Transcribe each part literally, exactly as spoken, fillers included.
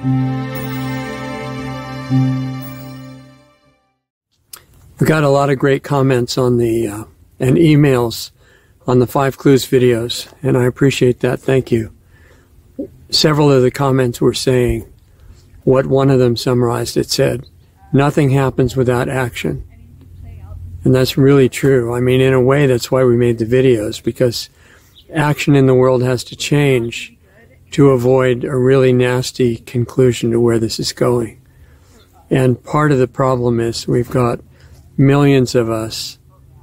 We got a lot of great comments on the uh, and emails on the Five Clues videos, and I appreciate that. Thank you. Several of the comments were saying what one of them summarized. It said, "Nothing happens without action." And that's really true. I mean, in a way, that's why we made the videos, because action in the world has to change to avoid a really nasty conclusion to where this is going. And part of the problem is we've got millions of us,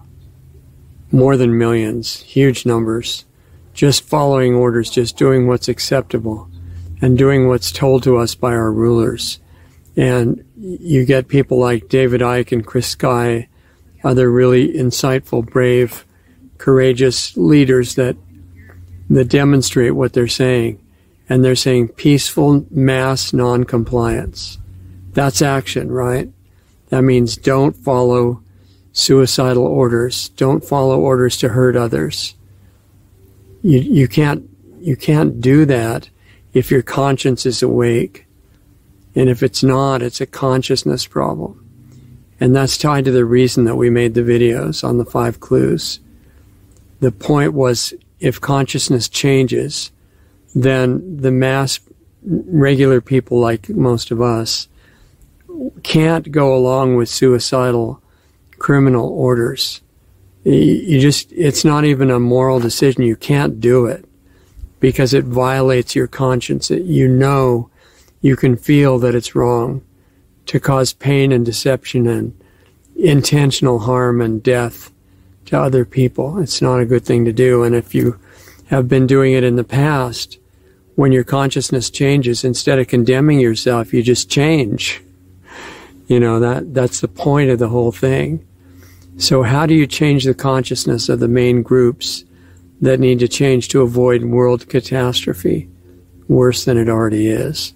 more than millions, huge numbers, just following orders, just doing what's acceptable and doing what's told to us by our rulers. And you get people like David Icke and Chris Sky, other really insightful, brave, courageous leaders that that demonstrate what they're saying. And they're saying peaceful mass non-compliance. That's action, right? That means don't follow suicidal orders. Don't follow orders to hurt others. You, you can't, you can't do that if your conscience is awake. And if it's not, it's a consciousness problem. And that's tied to the reason that we made the videos on the five clues. The point was, if consciousness changes, then the mass regular people like most of us can't go along with suicidal criminal orders. You just, it's not even a moral decision. You can't do it because it violates your conscience. You know, you can feel that it's wrong to cause pain and deception and intentional harm and death to other people. It's not a good thing to do. And if you have been doing it in the past, when your consciousness changes, instead of condemning yourself, you just change. You know, that that's the point of the whole thing. So how do you change the consciousness of the main groups that need to change to avoid world catastrophe, worse than it already is?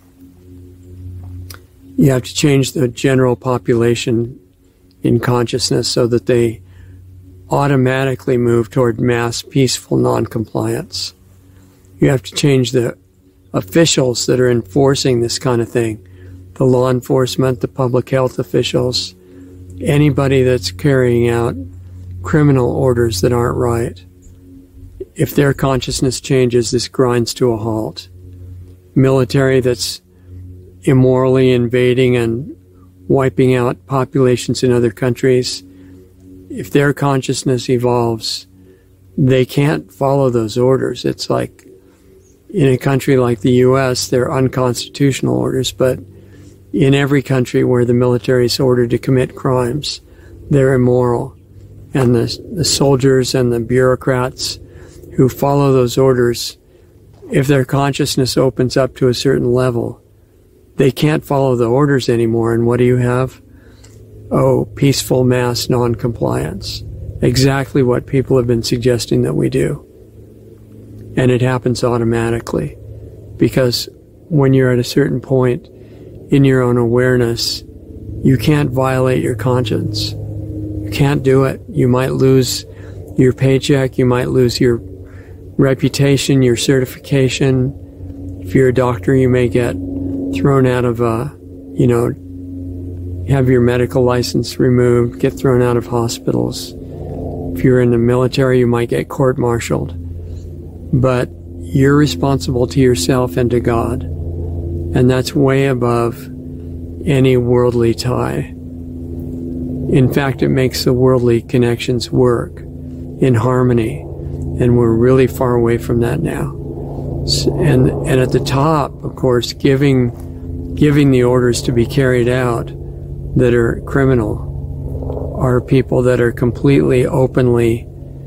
You have to change the general population in consciousness so that they automatically move toward mass peaceful non-compliance. You have to change the officials that are enforcing this kind of thing. The law enforcement, the public health officials, anybody that's carrying out criminal orders that aren't right. If their consciousness changes, this grinds to a halt. Military that's immorally invading and wiping out populations in other countries, if their consciousness evolves, they can't follow those orders. It's like in a country like the U S, they're unconstitutional orders, but in every country where the military is ordered to commit crimes, they're immoral. And the, the soldiers and the bureaucrats who follow those orders, if their consciousness opens up to a certain level, they can't follow the orders anymore. And what do you have? Oh, peaceful mass non-compliance. Exactly what people have been suggesting that we do. And it happens automatically. Because when you're at a certain point in your own awareness, you can't violate your conscience. You can't do it. You might lose your paycheck. You might lose your reputation, your certification. If you're a doctor, you may get thrown out of, uh, you know, have your medical license removed, get thrown out of hospitals. If you're in the military, you might get court-martialed. But you're responsible to yourself and to God. And that's way above any worldly tie. In fact, it makes the worldly connections work in harmony. And we're really far away from that now. And, and at the top, of course, giving, giving the orders to be carried out that are criminal are people that are completely, openly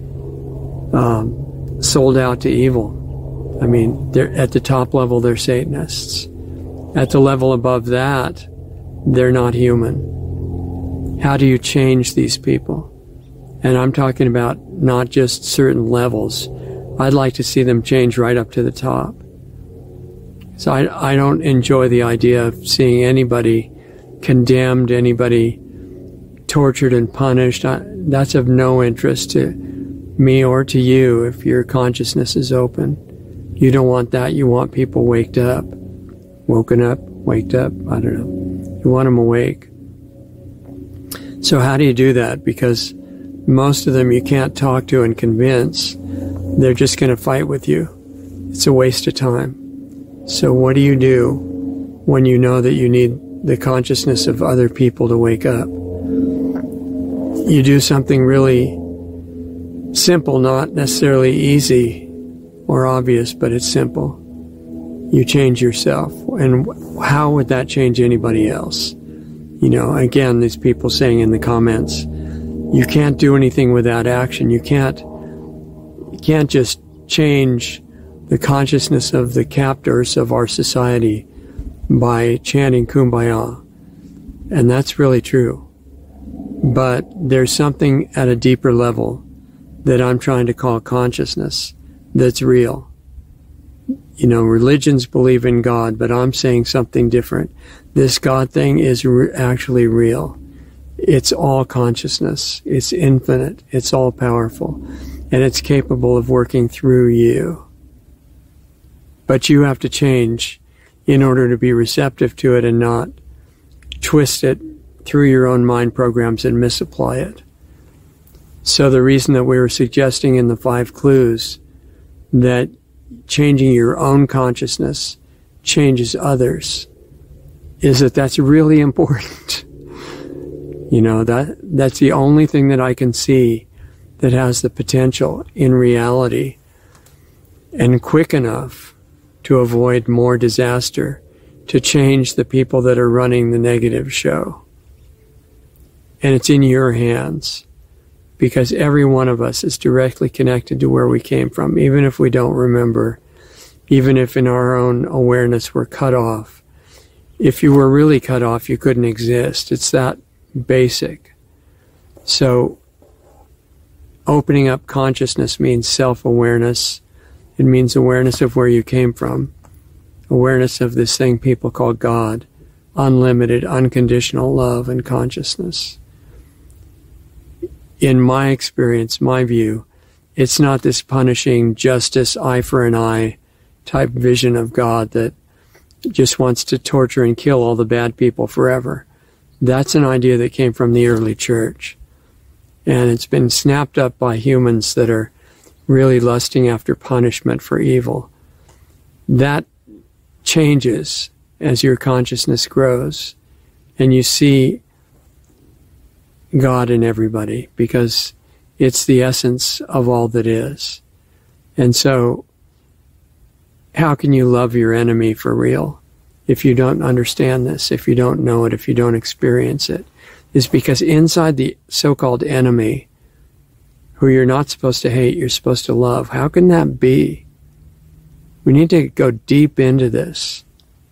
um, sold out to evil. I mean, they're at the top level, they're Satanists. At the level above that, they're not human. How do you change these people? And I'm talking about not just certain levels. I'd like to see them change right up to the top. So I, I don't enjoy the idea of seeing anybody condemned, anybody tortured and punished. I, that's of no interest to me or to you if your consciousness is open. You don't want that. You want people waked up. woken up, waked up, I don't know. You want them awake. So how do you do that? Because most of them you can't talk to and convince. They're just going to fight with you. It's a waste of time. So what do you do when you know that you need the consciousness of other people to wake up? You do something really simple, not necessarily easy or obvious, but it's simple. You change yourself. And how would that change anybody else? You know, again, these people saying in the comments, you can't do anything without action. You can't, you can't just change the consciousness of the captors of our society by chanting Kumbaya. And that's really true. But there's something at a deeper level that I'm trying to call consciousness that's real. You know, religions believe in God, but I'm saying something different. This God thing is re- actually real. It's all consciousness. It's infinite. It's all powerful. And it's capable of working through you. But you have to change in order to be receptive to it and not twist it through your own mind programs and misapply it. So the reason that we were suggesting in the five clues that changing your own consciousness changes others is that that's really important. You know, that that's the only thing that I can see that has the potential in reality and quick enough to avoid more disaster, to change the people that are running the negative show. And it's in your hands, because every one of us is directly connected to where we came from, even if we don't remember, even if in our own awareness we're cut off. If you were really cut off, you couldn't exist. It's that basic. So opening up consciousness means self-awareness. It means awareness of where you came from, awareness of this thing people call God, unlimited, unconditional love and consciousness. In my experience, my view, it's not this punishing justice, eye for an eye type vision of God that just wants to torture and kill all the bad people forever. That's an idea that came from the early church. And it's been snapped up by humans that are really lusting after punishment for evil. That changes as your consciousness grows and you see God in everybody, because it's the essence of all that is. And so how can you love your enemy for real if you don't understand this, if you don't know it, if you don't experience it? Is because inside the so-called enemy, who you're not supposed to hate, you're supposed to love. How can that be? We need to go deep into this.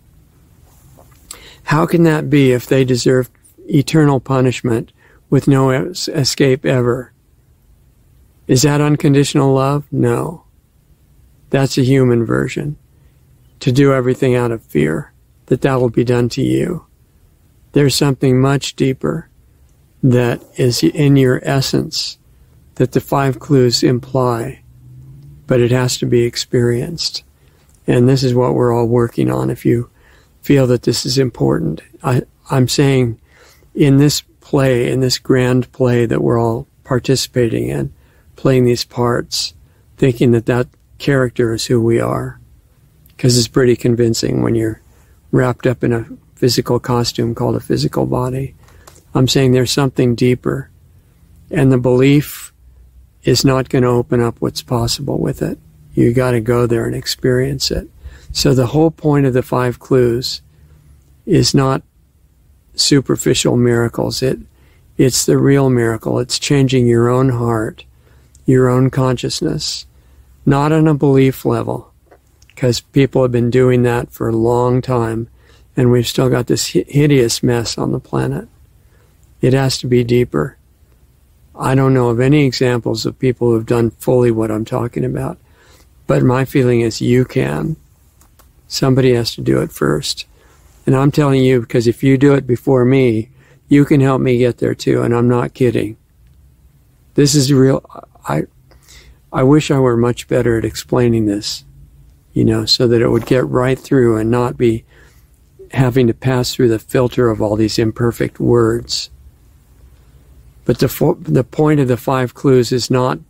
How can that be if they deserve eternal punishment with no escape ever? Is that unconditional love? No. That's a human version. To do everything out of fear, that that will be done to you. There's something much deeper that is in your essence that the five clues imply, but it has to be experienced. And this is what we're all working on. If you feel that this is important, I, I'm saying in this play, in this grand play that we're all participating in, playing these parts, thinking that that character is who we are, because it's pretty convincing when you're wrapped up in a physical costume called a physical body. I'm saying there's something deeper, and the belief is not going to open up what's possible with it. You got to go there and experience it. So the whole point of the five clues is not superficial miracles. It it's the real miracle. It's changing your own heart, your own consciousness, not on a belief level, because people have been doing that for a long time, and we've still got this hideous mess on the planet. It has to be deeper. I don't know of any examples of people who have done fully what I'm talking about, but my feeling is you can. Somebody has to do it first. And I'm telling you, because if you do it before me, you can help me get there too, and I'm not kidding. This is real. I I wish I were much better at explaining this, you know, so that it would get right through and not be having to pass through the filter of all these imperfect words. But the, fo- the point of the five clues is not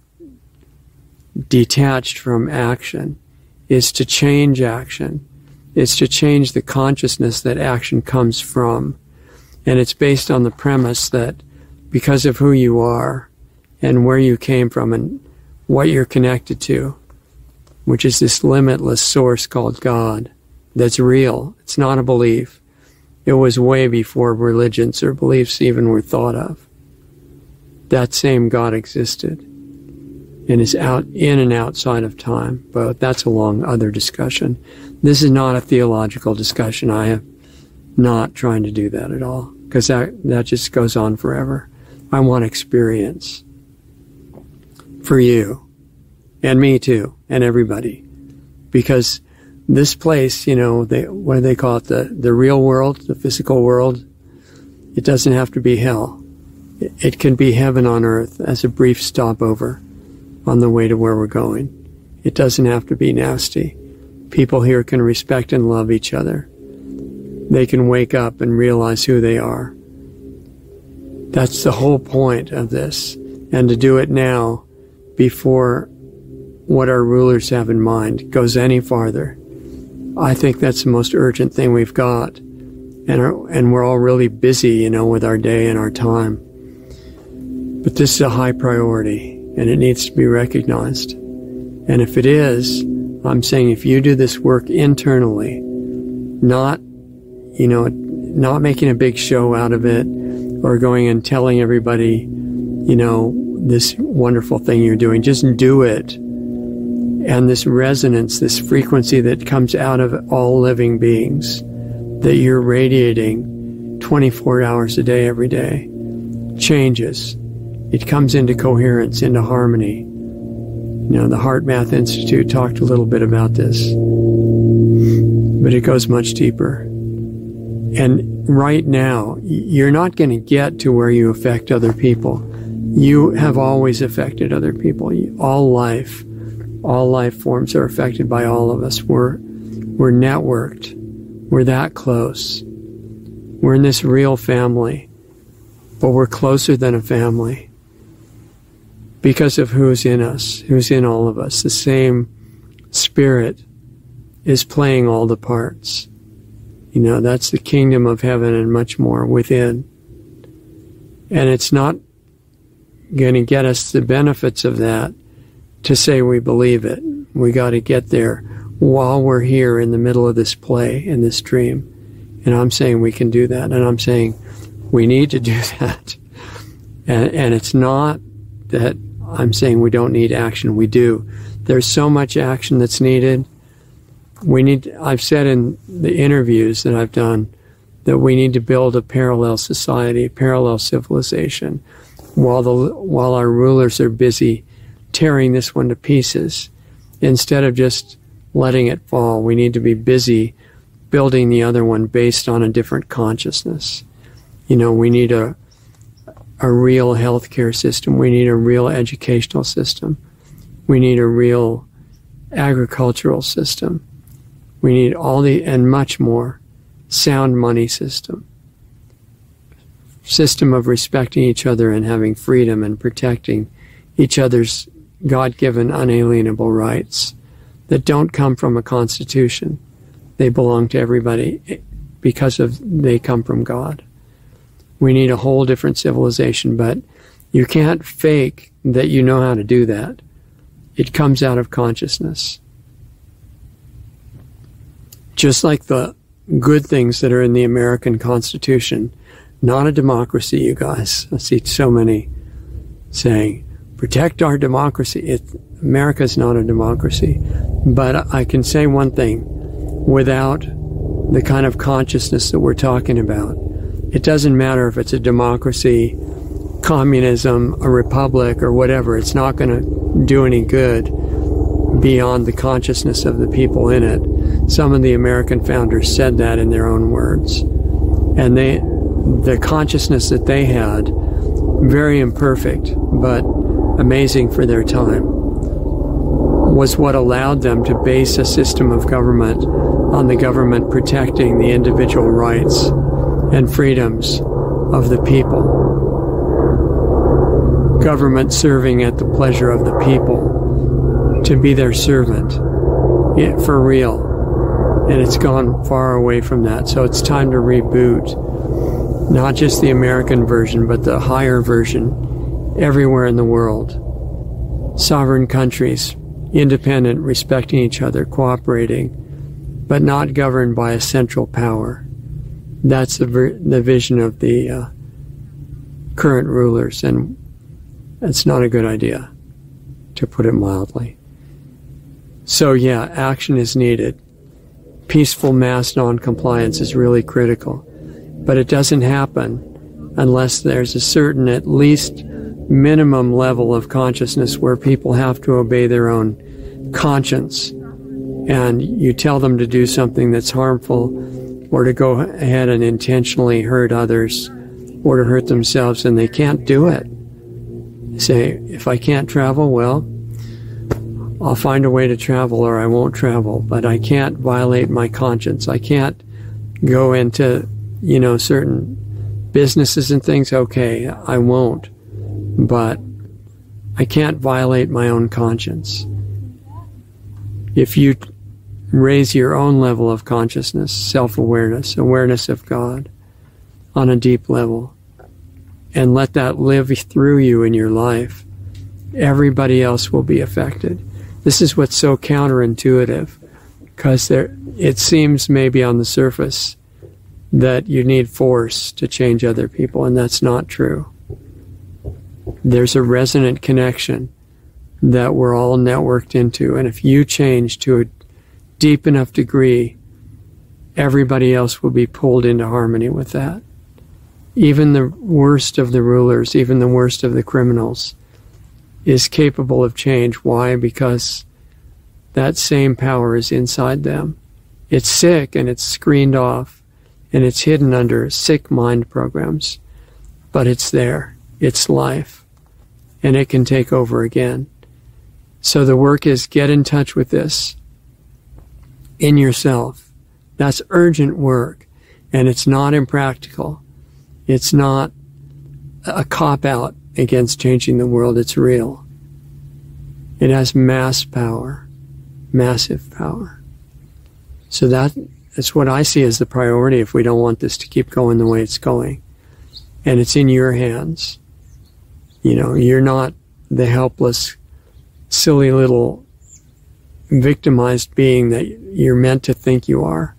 detached from action. It's to change action. It's to change the consciousness that action comes from. And it's based on the premise that because of who you are and where you came from and what you're connected to, which is this limitless source called God, that's real. It's not a belief. It was way before religions or beliefs even were thought of. That same God existed and is out in and outside of time. But that's a long other discussion. This is not a theological discussion. I am not trying to do that at all, because that, that just goes on forever. I want experience for you and me too and everybody, because this place, you know, they, what do they call it? The, the real world, the physical world. It doesn't have to be hell. It, it can be heaven on earth as a brief stopover on the way to where we're going. It doesn't have to be nasty. People here can respect and love each other. They can wake up and realize who they are. That's the whole point of this. And to do it now, before what our rulers have in mind goes any farther, I think that's the most urgent thing we've got. And, our, and we're all really busy, you know, with our day and our time. But this is a high priority, and it needs to be recognized. And if it is, I'm saying if you do this work internally, not, you know, not making a big show out of it, or going and telling everybody, you know, this wonderful thing you're doing, just do it. And this resonance, this frequency that comes out of all living beings, that you're radiating twenty-four hours a day, every day, changes. It comes into coherence, into harmony. You know, the HeartMath Institute talked a little bit about this, but it goes much deeper. And right now, you're not going to get to where you affect other people. You have always affected other people. All life, all life forms are affected by all of us. We're, we're networked. We're that close. We're in this real family, but we're closer than a family because of who's in us, who's in all of us. The same spirit is playing all the parts. You know, that's the kingdom of heaven and much more within. And it's not going to get us the benefits of that to say we believe it. We got to get there while we're here in the middle of this play, in this dream. And I'm saying we can do that. And I'm saying we need to do that. And, and it's not that I'm saying we don't need action. We do. There's so much action that's needed. We need, I've said in the interviews that I've done that we need to build a parallel society, a parallel civilization, while the while our rulers are busy tearing this one to pieces. Instead of just letting it fall, we need to be busy building the other one based on a different consciousness. You know, we need a a real healthcare system. We need a real educational system. We need a real agricultural system. We need all the, and much more, sound money system. System of respecting each other and having freedom and protecting each other's God-given unalienable rights that don't come from a constitution. They belong to everybody because of they come from God. We need a whole different civilization, but you can't fake that you know how to do that. It comes out of consciousness. Just like the good things that are in the American Constitution, not a democracy, you guys. I see so many saying, protect our democracy. It, America's not a democracy. But I can say one thing, without the kind of consciousness that we're talking about, it doesn't matter if it's a democracy, communism, a republic, or whatever. It's not going to do any good beyond the consciousness of the people in it. Some of the American founders said that in their own words. And they, the consciousness that they had, very imperfect, but amazing for their time. was what allowed them to base a system of government on the government protecting the individual rights and freedoms of the people. Government serving at the pleasure of the people to be their servant, yeah, for real. And it's gone far away from that. So it's time to reboot, not just the American version, but the higher version everywhere in the world. Sovereign countries, independent, respecting each other, cooperating, but not governed by a central power. That's the, ver- the vision of the uh, current rulers, and it's not a good idea, to put it mildly. So yeah, action is needed. Peaceful mass non-compliance is really critical, but it doesn't happen unless there's a certain, at least minimum level of consciousness where people have to obey their own conscience, and you tell them to do something that's harmful or to go ahead and intentionally hurt others or to hurt themselves, and they can't do it. Say, if I can't travel, well, I'll find a way to travel or I won't travel, but I can't violate my conscience. I can't go into, you know, certain businesses and things. Okay, I won't, but I can't violate my own conscience. If you raise your own level of consciousness, self-awareness, awareness of God on a deep level, and let that live through you in your life, everybody else will be affected. This is what's so counterintuitive, because there, it seems maybe on the surface that you need force to change other people, and that's not true. There's a resonant connection that we're all networked into, and if you change to a deep enough degree, everybody else will be pulled into harmony with that. Even the worst of the rulers, even the worst of the criminals, is capable of change. Why? Because that same power is inside them. It's sick and it's screened off and it's hidden under sick mind programs, but it's there. It's life, and it can take over again. So the work is get in touch with this in yourself. That's urgent work, and it's not impractical. It's not a cop-out against changing the world. It's real. It has mass power, massive power. So that, that's what I see as the priority if we don't want this to keep going the way it's going. And it's in your hands. You know, you're not the helpless, silly little victimized being that you're meant to think you are.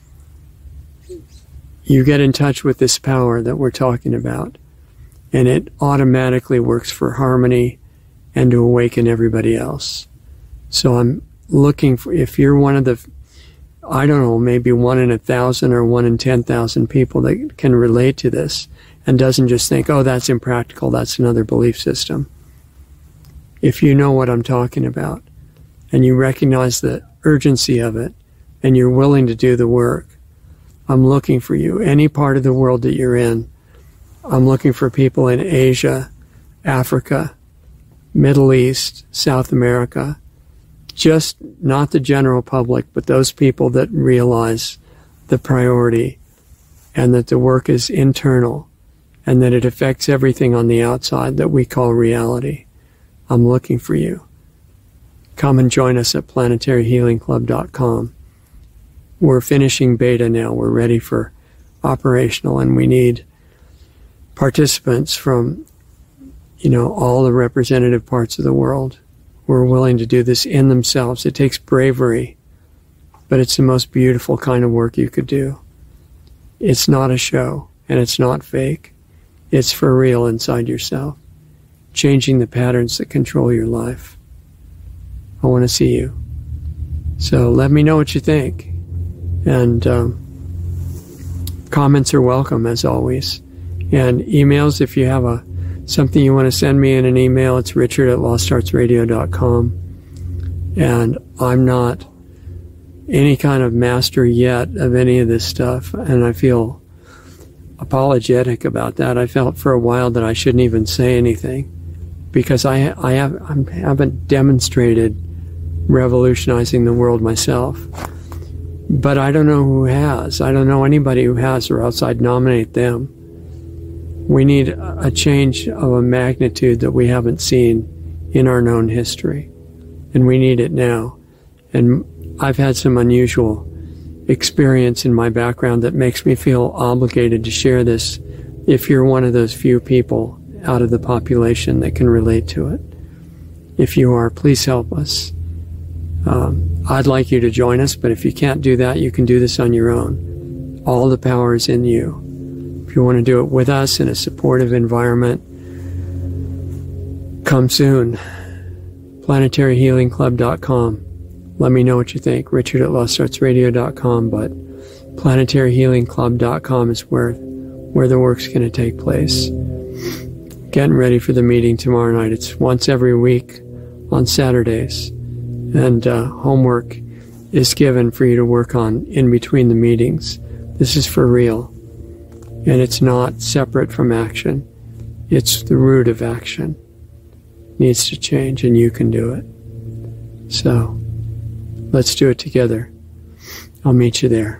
You get in touch with this power that we're talking about, and it automatically works for harmony and to awaken everybody else. So I'm looking for, if you're one of the, I don't know, maybe one in a thousand or one in ten thousand people that can relate to this and doesn't just think, oh, that's impractical, that's another belief system. If you know what I'm talking about and you recognize the urgency of it and you're willing to do the work, I'm looking for you. Any part of the world that you're in, I'm looking for people in Asia, Africa, Middle East, South America, just not the general public, but those people that realize the priority and that the work is internal and that it affects everything on the outside that we call reality. I'm looking for you. Come and join us at planetary healing club dot com. We're finishing beta now. We're ready for operational, and we need participants from, you know, all the representative parts of the world who are willing to do this in themselves. It takes bravery, but it's the most beautiful kind of work you could do. It's not a show, and it's not fake. It's for real inside yourself, changing the patterns that control your life. I want to see you. So let me know what you think. And um, comments are welcome, as always. And emails, if you have a something you want to send me in an email, it's richard at lost arts radio dot com. And I'm not any kind of master yet of any of this stuff, and I feel apologetic about that. I felt for a while that I shouldn't even say anything because I I have I haven't demonstrated revolutionizing the world myself. But I don't know who has. I don't know anybody who has, or else I'd nominate them. We need a change of a magnitude that we haven't seen in our known history. And we need it now. And I've had some unusual experience in my background that makes me feel obligated to share this if you're one of those few people out of the population that can relate to it. If you are, please help us. Um, I'd like you to join us, but if you can't do that, you can do this on your own. All the power is in you. If you want to do it with us in a supportive environment, come soon. planetary healing club dot com. Let me know what you think. Richard at lost arts radio dot com, but planetary healing club dot com is where, where the work's going to take place. Getting ready for the meeting tomorrow night. It's once every week on Saturdays. And uh, homework is given for you to work on in between the meetings. This is for real. And it's not separate from action. It's the root of action. It needs to change, and you can do it. So, let's do it together. I'll meet you there.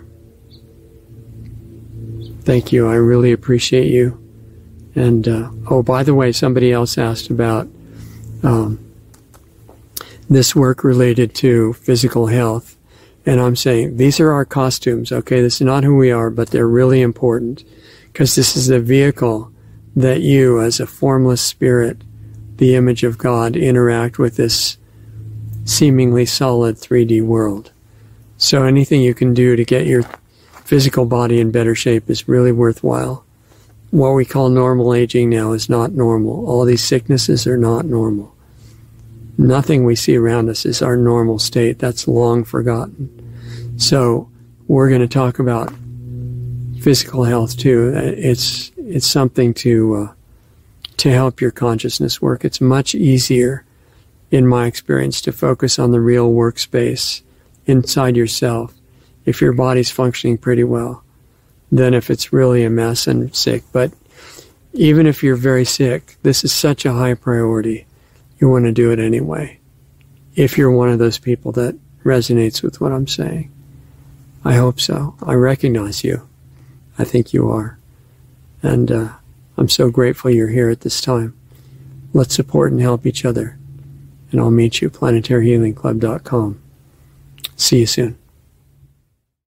Thank you. I really appreciate you. And, uh, oh, by the way, somebody else asked about um, this work related to physical health. And I'm saying, these are our costumes, okay? This is not who we are, but they're really important, because this is the vehicle that you, as a formless spirit, the image of God, interact with this seemingly solid three D world. So anything you can do to get your physical body in better shape is really worthwhile. What we call normal aging now is not normal. All these sicknesses are not normal. Nothing we see around us is our normal state. That's long forgotten. So we're going to talk about physical health too. It's it's something to uh, to help your consciousness work. It's much easier, in my experience, to focus on the real workspace inside yourself if your body's functioning pretty well than if it's really a mess and sick. But even if you're very sick, this is such a high priority. You want to do it anyway, if you're one of those people that resonates with what I'm saying. I hope so. I recognize you. I think you are. And uh, I'm so grateful you're here at this time. Let's support and help each other. And I'll meet you, planetary healing club dot com. See you soon.